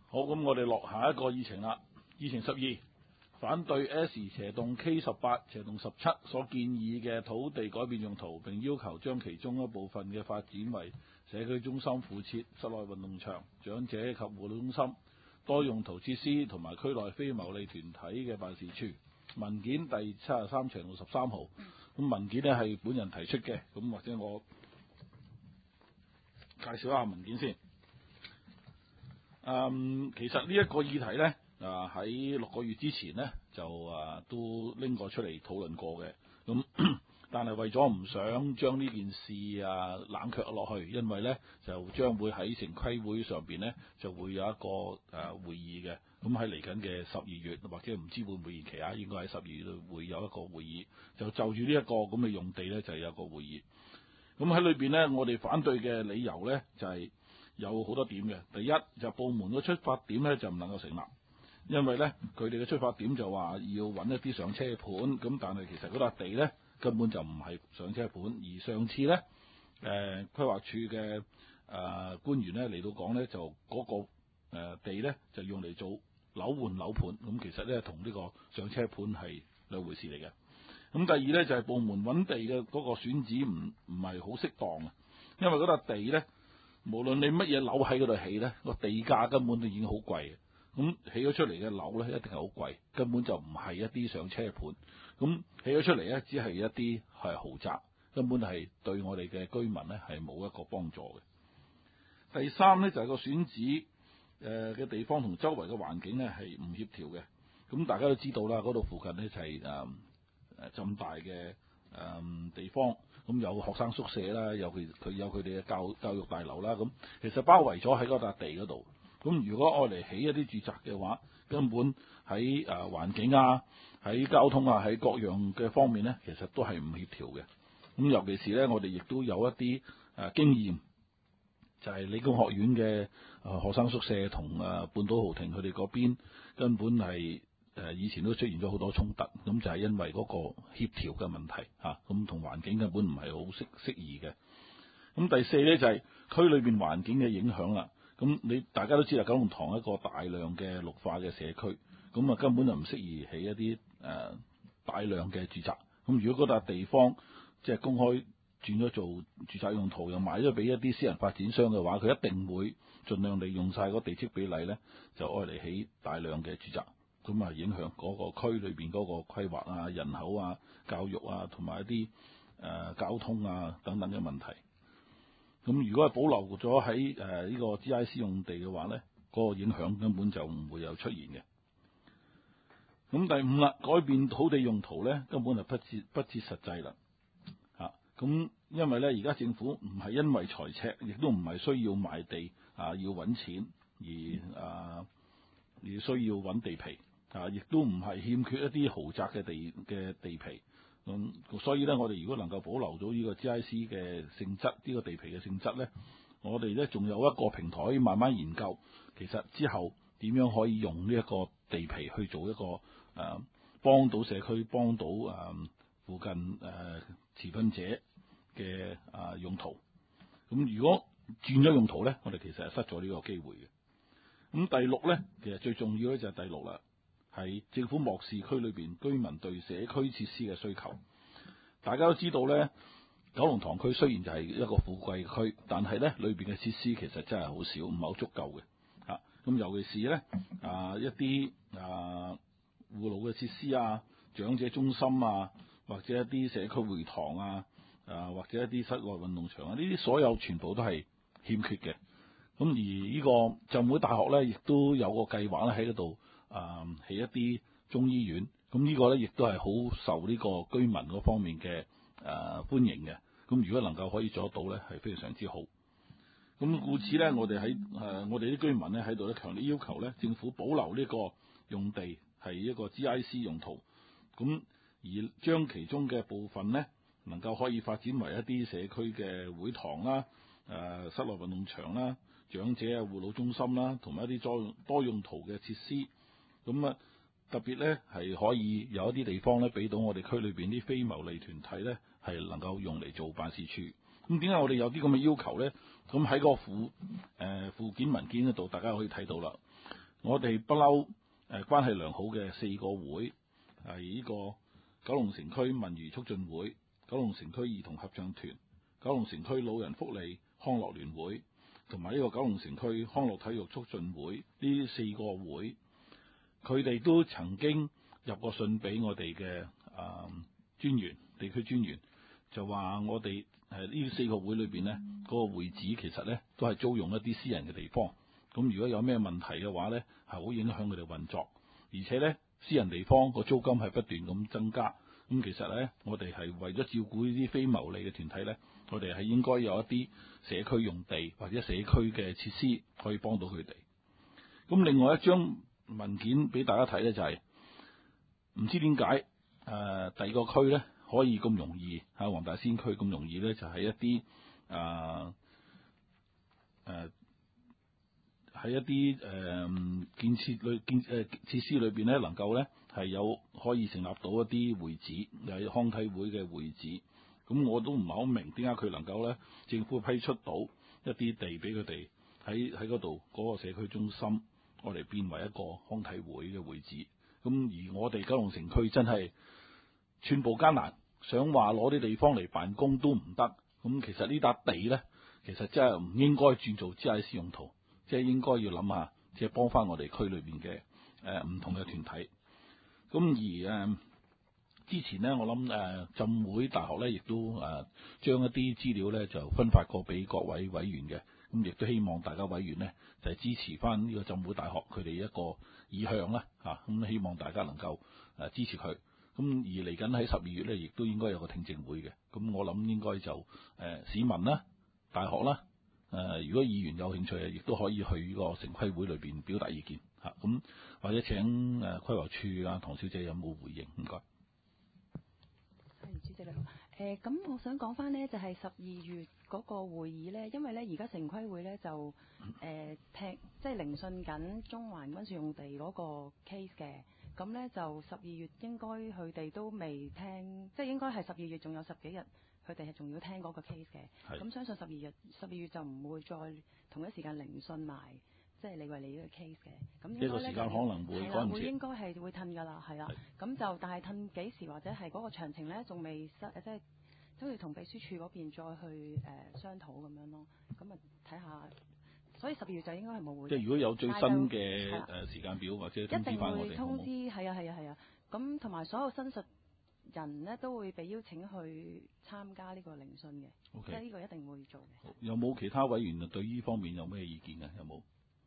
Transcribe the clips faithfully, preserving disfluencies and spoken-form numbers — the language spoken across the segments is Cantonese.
好，咁我哋落下一個議程啦。議程十二，反對 S 斜洞 K 十八斜洞十七所建議嘅土地改變用途，並要求將其中一部分嘅發展為社區中心附設室內運動場、長者及護老中心、多用途設施同埋區內非牟利團體嘅辦事處。文件第七十三斜路十三號，咁文件呢係本人提出嘅，咁或者我介紹一下文件先。嗯，其實呢一個議題呢，啊喺六個月之前呢，就啊都拎過出嚟討論過嘅，咁但係為咗唔想將呢件事啊冷卻落去，因為呢就將會喺城規會上邊呢就會有一個誒、啊、會議嘅，咁喺嚟緊嘅十二月或者唔知會唔會延期啊，應該喺十二月度會有一個會議，就就住呢一個咁嘅用地呢，就有一個會議。咁喺裏邊呢，我哋反對嘅理由呢，就係、是。有好多點嘅，第一就部門嘅出發點咧就唔能夠成立，因為咧佢哋嘅出發點就話要揾一啲上車盤，咁但係其實嗰笪地咧根本就唔係上車盤，而上次咧誒、呃、規劃署嘅誒、呃、官員咧嚟到講咧就嗰、那個誒、呃、地咧就用嚟做樓換樓盤，咁其實咧同呢個上車盤係兩回事嚟嘅。咁第二咧就係、是、部門揾地嘅嗰個選址唔唔係好適當啊，因為嗰笪地咧。無論你乜嘢樓喺嗰度起呢，個地價根本都已經好貴，咁起咗出嚟嘅樓呢，一定係好貴，根本就唔係一啲上車盤，咁起咗出嚟呢，只係一啲係豪宅，根本係對我哋嘅居民呢係冇一個幫助嘅。第三呢，就係、是、個選址誒嘅、呃、地方同周圍嘅環境呢係唔協調嘅，咁大家都知道啦，嗰度附近呢就係誒誒咁大嘅誒、呃、地方。咁有學生宿舍啦，有佢佢有佢哋嘅教教育大樓啦，咁其實包圍咗喺嗰笪地嗰度。咁如果愛嚟起一啲住宅嘅話，根本喺誒環境啊、喺交通啊、喺各樣嘅方面咧，其實都係唔協調嘅。咁尤其是咧，我哋亦都有一啲誒、啊、經驗，就係、是、理工學院嘅誒學生宿舍同誒、啊、半島豪庭佢哋嗰邊根本係。誒以前都出現咗好多衝突，咁就係因為嗰個協調嘅問題嚇，咁同環境根本唔係好適適宜嘅。咁第四呢，就係、是、區裏邊環境嘅影響啦。咁你大家都知啦，九龍塘一個大量嘅綠化嘅社區，咁啊根本就唔適宜起一啲誒、呃、大量嘅住宅。咁如果嗰笪地方即係、就是、公開轉咗做住宅用途，又賣咗俾一啲私人發展商嘅話，佢一定會盡量利用晒個地積比例呢，就愛嚟起大量嘅住宅。咁啊，影響嗰個區裏邊嗰個規劃啊、人口啊、教育啊，同埋一啲誒、呃、交通啊等等嘅問題。咁如果係保留咗喺誒呢個 G I C 用地嘅話咧，嗰、那個影響根本就唔會有出現嘅。咁第五啦，改變土地用途咧，根本就不切不切實際啦。嚇、啊，咁因為咧，而家政府唔係因為財赤，亦都唔係需要賣地啊，要揾錢而啊，而需要揾地皮。啊！亦都唔係欠缺一啲豪宅嘅地嘅地皮，咁、嗯、所以咧，我哋如果能夠保留到呢個 G I C 嘅性質，呢、呢個地皮嘅性質咧，我哋咧仲有一個平台可以慢慢研究，其實之後點樣可以用呢一個地皮去做一個誒、呃、幫到社區、幫到誒、呃、附近誒、呃、持份者嘅啊、呃、用途。咁、嗯、如果轉咗用途咧，我哋其實係失咗呢個機會嘅。咁、嗯、第六咧，其實最重要咧就係第六啦。係政府漠視區裏邊居民對社區設施嘅需求。大家都知道咧，九龍塘區雖然就係一個富貴區，但係咧裏邊嘅設施其實真係好少，唔係好足夠嘅。嚇、啊，咁尤其是咧啊一啲啊護老嘅設施啊、長者中心啊，或者一啲社區會堂啊，啊或者一啲室內運動場啊，呢啲所有全部都係欠缺嘅。咁而呢個浸會大學咧，亦都有個計劃咧喺嗰度。啊，起一啲中醫院，咁呢個咧亦都係好受呢個居民嗰方面嘅誒、呃、歡迎嘅。咁如果能夠可以做得到咧，係非常之好。咁故此咧，我哋喺誒我哋啲居民咧喺度咧強烈要求咧，政府保留呢個用地係一個 G I C 用途，咁而將其中嘅部分咧能夠可以發展為一啲社區嘅會堂啦、誒、呃、室內運動場啦、長者啊護老中心啦，同埋一啲多多用途嘅設施。咁啊，特別咧係可以有一啲地方咧，俾到我哋區裏邊啲非牟利團體咧，係能夠用嚟做辦事處。咁點解我哋有啲咁嘅要求咧？咁喺個附誒、呃、附件文件嗰度，大家可以睇到啦。 我哋不嬲誒關係良好嘅四個會係呢個九龍城區文娛促進會、九龍城區兒童合唱團、九龍城區老人福利康樂聯會同埋呢個九龍城區康樂體育促進會，呢四個會，佢哋都曾經入過信俾我哋嘅誒專員、地區專員，就話我哋誒呢四個會裏邊呢，嗰、那個會址其實呢都係租用一啲私人嘅地方。咁如果有咩問題嘅話呢，係好影響佢哋運作，而且呢，私人地方個租金係不斷咁增加。咁其實呢，我哋係為咗照顧呢啲非牟利嘅團體呢，我哋係應該有一啲社區用地或者社區嘅設施可以幫到佢哋。咁另外一張文件俾大家睇呢，就係、是、唔知點解誒第二個區呢可以咁容易喺黃大仙區咁容易呢，就係、是、一啲誒誒喺一啲誒、呃、建設裏建誒、呃、設施裏邊呢，能夠呢係有可以成立到一啲會址，又有康體會嘅會址。咁我都唔係好明點解佢能夠呢政府批出到一啲地俾佢哋喺喺嗰度嗰個社區中心，我哋變為一個康體會嘅會址。咁而我哋九龍城區真係寸步艱難，想話攞啲地方嚟辦公都唔得。咁其實呢笪地呢，其實真係唔應該轉做 G I C 用途，即係應該要諗下，即係幫翻我哋區裏邊嘅誒唔同嘅團體。咁而誒、呃、之前呢，我諗誒、呃、浸會大學呢，亦都誒、呃、將一啲資料呢就分發過俾各位委員嘅。咁亦都希望大家委員呢，就係、是、支持翻呢個浸會大學佢哋一個意向啦嚇。咁、啊、希望大家能夠誒、呃、支持佢。咁而嚟緊喺十二月呢，亦都應該有個聽證會嘅。咁我諗應該就誒、呃、市民啦、大學啦。誒、呃，如果議員有興趣啊，亦都可以去呢個城規會裏邊表達意見嚇。咁、啊、或者請誒、呃、規劃處啊，唐小姐有冇回應？唔該。 係，主席你好。誒、呃，咁我想講翻呢，就係十二月嗰個會議呢，因為呢而家城規會呢就誒、呃、聽，即係聆訊緊中環軍事用地嗰個 case 嘅。咁呢就十二月應該佢哋都未聽，即係應該係十二月仲有十幾日。佢哋係仲要聽嗰個 case 嘅，咁相信十二月十二月就唔會再同一時間聆訊埋，即係李慧利呢個 case 嘅。咁呢個時間可能會係啦，會應該係會褪㗎啦，係啦。咁就但係褪幾時或者係嗰個詳情咧，仲未即係都要同秘書處嗰邊再去誒、呃、商討咁樣咯。咁啊睇下，所以十二月就應該係冇會。即係如果有最新嘅誒時間表或者通知翻我哋，一定會通知，係啊係啊係啊。咁同埋所有申述人呢都會被邀請去參加呢個聆訊嘅，okay. 即係呢個一定會做嘅。有冇其他委員對呢方面有咩意見嘅？有冇？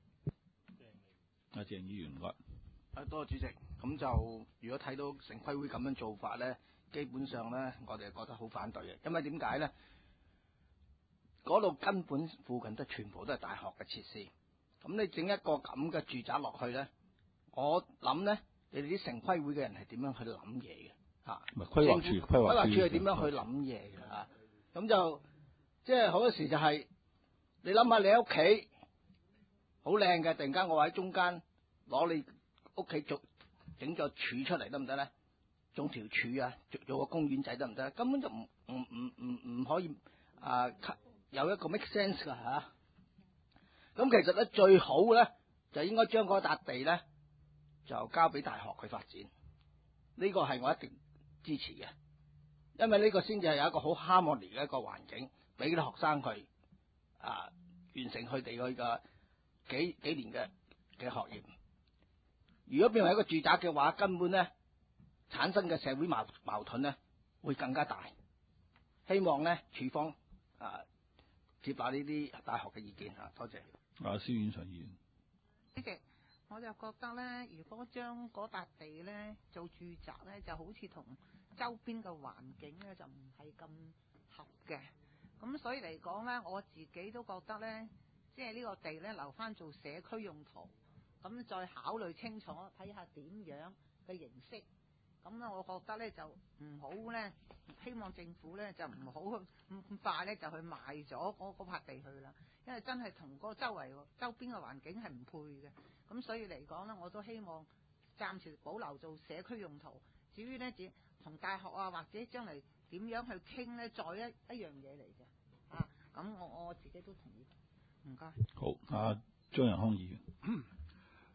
阿鄭議員話： 啊，多謝主席。咁就如果睇到城規會咁樣做法咧，基本上咧，我哋係覺得好反對嘅。因為點解咧？嗰度根本附近都全部都係大學嘅設施。咁你整一個咁嘅住宅落去咧，我諗咧，你哋啲城規會嘅人係點樣去諗嘢嘅？啊，規劃處，規劃處係點樣去諗嘢嘅嚇？咁就即係好多時就係、是、你諗下，你喺屋企好靚嘅，突然間我喺中間攞你屋企做整個柱出嚟得唔得咧？種條柱啊，做做個公園仔得唔得？根本就唔唔唔唔唔可以啊，有一個 make sense 㗎嚇。咁、啊、其實咧最好咧就應該將嗰笪地咧就交俾大學去發展。呢、這個係我一定支持嘅，因為呢個先至係有一個好 harmony 嘅一個環境，俾啲學生去啊完成佢哋佢嘅幾幾年嘅嘅學業。如果變為一個住宅嘅話，根本咧產生嘅社會矛矛盾咧會更加大。希望咧處方啊接納呢啲大學嘅意見嚇，多謝。 啊，蕭院長議員。 主席，我就覺得咧，如果將嗰笪地咧做住宅咧，就好似同周邊嘅環境咧就唔係咁合嘅。咁所以嚟講咧，我自己都覺得咧，即係呢個地咧留翻做社區用途，咁再考慮清楚，睇下點樣嘅形式。咁咧，我覺得咧就唔好咧，希望政府咧就唔好咁快咧就去賣咗嗰嗰塊地去啦，因為真係同嗰個周圍周邊嘅環境係唔配嘅。咁所以嚟講咧，我都希望暫時保留做社區用途。至於咧，同大學啊或者將嚟點樣去傾咧，再一一樣嘢嚟嘅。啊，咁我我自己都同意。唔該。 好，啊張仁康議員。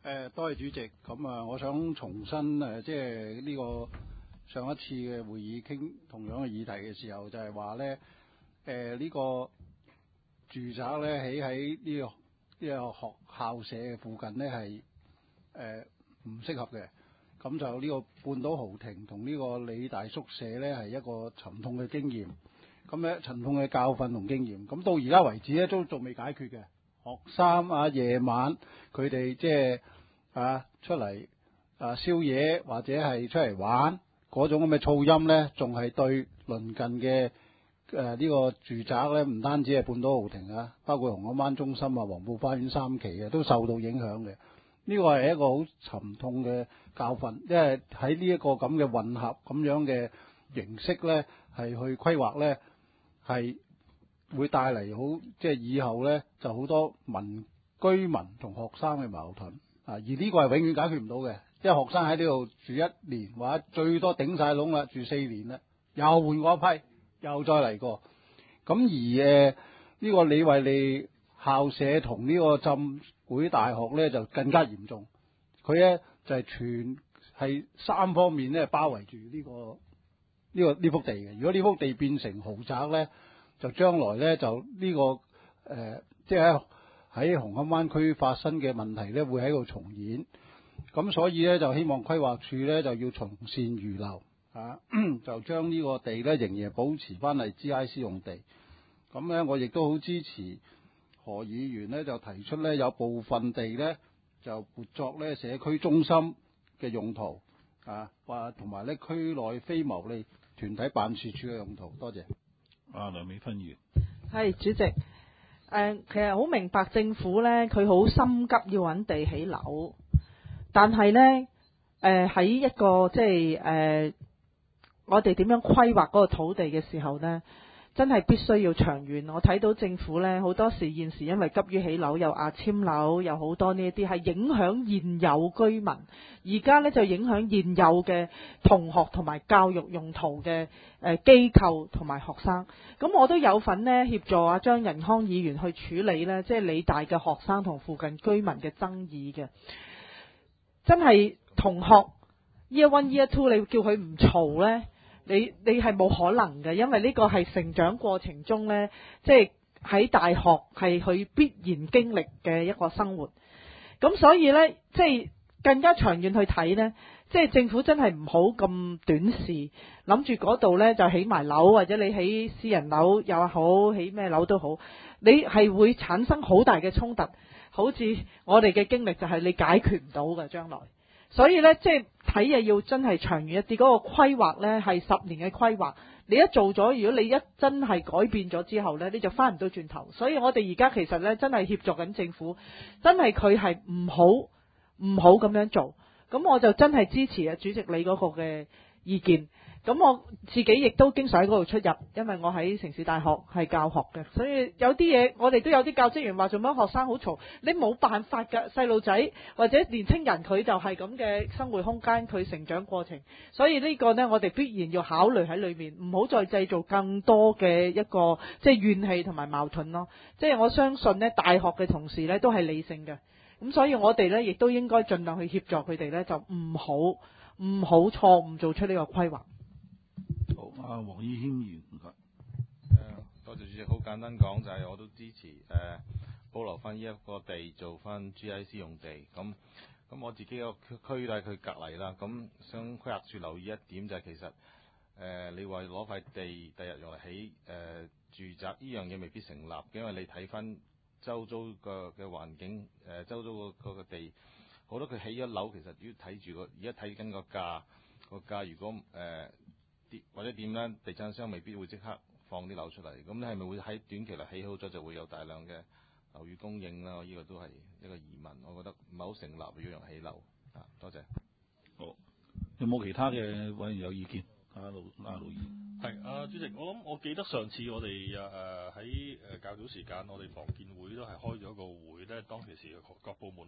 誒，多謝主席。咁啊，我想重申誒，即係呢個上一次嘅會議傾同樣嘅議題嘅時候，就係話咧，誒、呃、呢、呢個住宅咧起喺呢、呢個呢、呢個學校舍嘅附近咧係誒唔適合嘅。咁就呢個半島豪庭同呢個理大宿舍咧係一個沉痛嘅經驗。咁咧沉痛嘅教訓同經驗。咁到而家為止咧都仲未解決嘅。學生啊，夜晚佢哋即係啊出嚟啊宵夜或者係出嚟玩嗰種咁嘅噪音咧，仲係對鄰近嘅誒呢個住宅咧，唔單止係半島豪庭啊，包括紅磡灣中心啊、黃埔花園三期啊，都受到影響嘅。呢個係一個好沉痛嘅教訓，因為喺呢一個咁嘅混合咁樣嘅形式咧，係去規劃咧係。會帶嚟好，即係以後咧就好多民居民同學生嘅矛盾啊！而呢個係永遠解決唔到嘅，因為學生喺呢度住一年或者最多頂晒籠啦，住四年啦，又換過一批，又再嚟過。咁而誒呢、呢個李惠利校舍同呢個浸會大學咧就更加嚴重，佢咧就係、是、全係三方面咧包圍住呢、呢個呢、呢個呢幅地嘅。如果呢幅地變成豪宅咧，就將來咧就呢、這個誒、呃，即係喺紅磡灣區發生嘅問題咧，會喺度重演。咁所以咧就希望規劃署咧就要從善如流啊，就將呢個地咧仍然保持翻係 G I C 用地。咁咧我亦都好支持何議員咧就提出咧有部分地咧就撥作咧社區中心嘅用途啊，或同埋咧區內非牟利團體辦事處嘅用途。多謝。 啊，梁美芬議員， 係主席，誒、呃，其實好明白政府咧，佢好心急要揾地起樓，但係咧，誒、呃、喺一個即係誒、呃，我哋點樣規劃嗰個土地嘅時候咧，真係必須要長遠。我睇到政府咧好多時現時因為急於起樓，有壓簽樓，有好多呢一啲係影響現有居民，而家咧就影響現有嘅同學同埋教育用途嘅誒機構同埋學生。咁我都有份呢協助阿張仁康議員去處理呢，即係理大嘅學生同附近居民嘅爭議嘅。真係同學 year one year two 你叫佢唔嘈呢？你你係冇可能嘅，因為呢個係成長過程中呢，即係喺大學係佢必然經歷嘅一個生活。咁所以呢，即係更加長遠去睇呢，即係政府真係唔好咁短視，諗住嗰度呢就起埋樓，或者你起私人樓又好，起咩樓都好，你係會產生好大嘅衝突。好似我哋嘅經歷就係你解決唔到嘅將來。所以呢，即係睇嘢要真係長遠一啲，嗰、那個規劃呢係十年嘅規劃。你一做咗，如果你一真係改變咗之後呢，你就翻唔到轉頭。所以我哋而家其實呢，真係協助緊政府，真係佢係唔好唔好咁樣做。咁我就真係支持啊，主席你嗰個嘅意見。咁我自己亦都經常喺嗰度出入，因為我喺城市大學係教學嘅，所以有啲嘢我哋都有啲教職員話做乜學生好嘈，你冇辦法㗎，細路仔或者年青人佢就係咁嘅生活空間，佢成長過程，所以呢個呢，我哋必然要考慮喺裏面，唔好再製造更多嘅一個即係怨氣同埋矛盾咯。即係我相信呢，大學嘅同事呢都係理性嘅，咁所以我哋呢亦都應該盡量去協助佢哋呢，就唔好唔好錯誤做出呢個規劃。 好，阿黃依謙議員，唔該。 誒，多謝主席。好簡單講，就係、是、我都支持誒、呃、保留翻呢一個地做翻 G I C 用地。咁咁我自己個區咧，佢隔離啦。咁想規劃處留意一點就係其實誒、呃，你話攞塊地第日用嚟起誒、呃、住宅呢樣嘢未必成立，因為你睇翻周遭個嘅環境誒、呃，周遭個個地好多佢起咗樓，其實要睇住個而家睇緊個價個價，如果誒。呃或者點咧，地產商未必會即刻放啲樓出嚟。咁你係咪會喺短期內起好咗就會有大量嘅樓宇供應啦？呢、這個都係一個疑問，我覺得唔係好成立要用起樓啊。多謝。 好，有冇其他嘅委員有意見？阿盧阿盧議員。 係啊，主席，我諗我記得上次我哋誒誒喺誒較早時間，我哋房建會都係開咗個會咧，當其時各部門都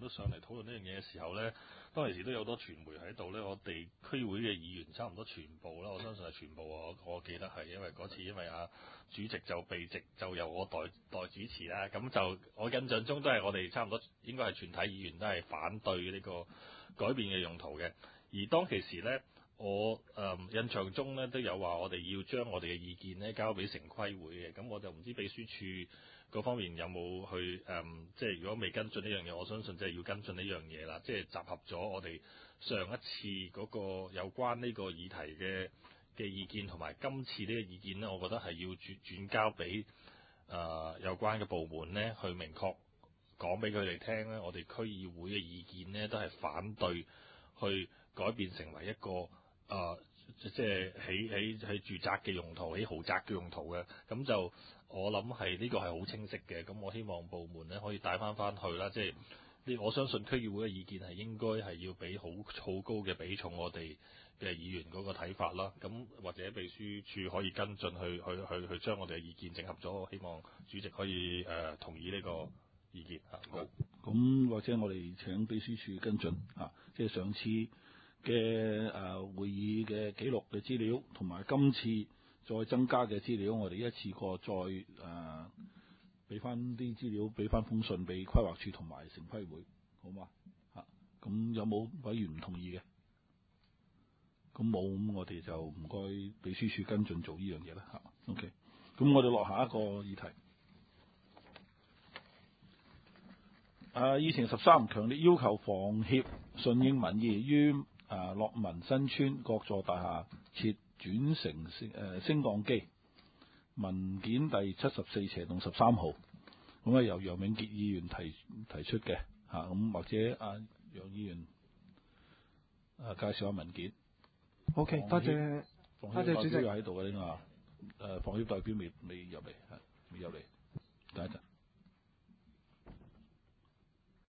都上嚟討論呢樣嘢嘅時候咧，當其時都有好多傳媒喺度咧，我哋區會嘅議員差唔多全部啦，我相信係全部我我記得係因為嗰次因為啊主席就被席就由我代代主持啦，咁就我印象中都係我哋差唔多應該係全體議員都係反對呢個改變嘅用途嘅，而當其時咧。我誒、嗯、印象中咧都有話，我哋要將我哋嘅意見咧交俾城規會嘅，咁我就唔知秘書處嗰方面有冇去誒、嗯，即係如果未跟進呢樣嘢，我相信即係要跟進呢樣嘢啦，即係集合咗我哋上一次嗰個有關呢個議題嘅嘅意見，同埋今次呢個意見咧，我覺得係要轉轉交俾誒、呃、有關嘅部門咧，去明確講俾佢哋聽咧，我哋區議會嘅意見咧都係反對去改變成為一個。誒、呃，即係起起起住宅嘅用途，起豪宅嘅用途嘅，咁就我諗係呢個係好清晰嘅。咁我希望部門咧可以帶翻翻去啦。即係呢，我相信區議會嘅意見係應該係要俾好好高嘅比重我哋嘅議員嗰個睇法啦。咁或者秘書處可以跟進去去去去將我哋嘅意見整合咗。我希望主席可以誒、呃、同意呢個意見嚇。好， 咁或者我哋請秘書處跟進啊，即係上次嘅誒、呃、會議嘅記錄嘅資料，同埋今次再增加嘅資料，我哋一次過再誒俾翻啲資料，俾翻封信俾規劃處同埋城規會，好嘛？嚇、啊，咁有冇委員唔同意嘅？咁冇，咁我哋就唔該秘書處跟進做呢樣嘢啦。嚇、啊、，OK。咁我哋落下一個議題。誒，議程十三強烈要求房協順應民意於誒樂民新村各座大廈設轉乘升誒升降機，文件第七十四斜棟十三號，咁啊由楊永傑議員提提出嘅嚇，咁、啊、或者阿、啊、楊議員誒、啊、介紹下文件。 O.K. 多謝多謝主席。 喺度嘅呢個誒房協代表未未入嚟，係未入嚟，等一陣。